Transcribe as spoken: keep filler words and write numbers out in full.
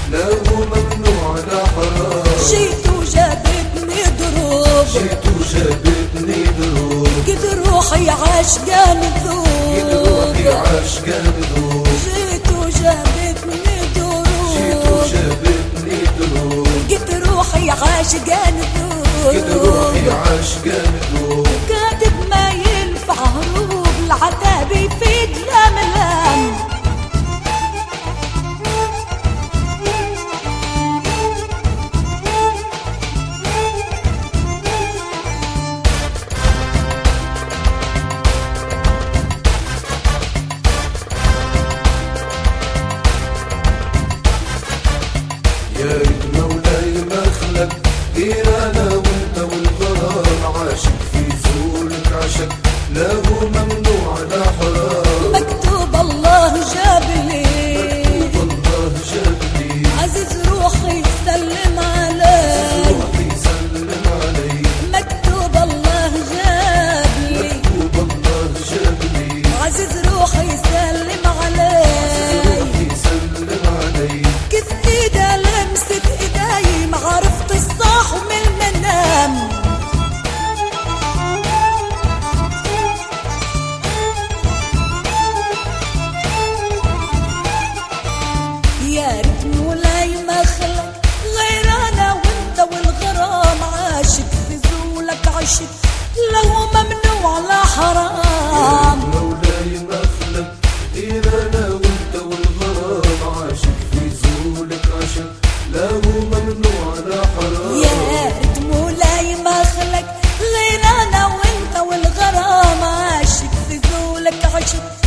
لا هو ممنوع لا حرام. جيت وجابتني دروب جيت وجابتني دروب قد روحي عاشقان قد روحي ذوب عاشقان ذوب. جيت وجابتني دروب جيت وجابتني دروب قد روحي عاشقان ذوب قد روحي عاشقان ذوب. كاتب ما ينفع هروب العتاب يفيد لا ملام. يا ريت مولاي ما خلق غير انا وانت والغرام. عاشق في زولك عشق لا هو ممنوع لا حرام. مكتوب الله جاب لي مكتوب الله جاب لي عزيز روحي سلم علي روحي سلم علي. مكتوب الله جاب لي مكتوب الله جاب لي عزيز روحي سلم علي روحي سلم علي. كيف ايده لمست ايدي ما عرفت الصح من المنام. يا ريت مولاي ما خلق غير انا وانت والغرام. عاشق في زولك عشق لو ممنوع لا حرام. مولاي ما خلق غير انا وانت والغرام. عاشق في زولك عشق لا هو ممنوع لا حرام. يا ريت مولاي ما خلق غير انا وانت والغرام. عاشق في زولك عشق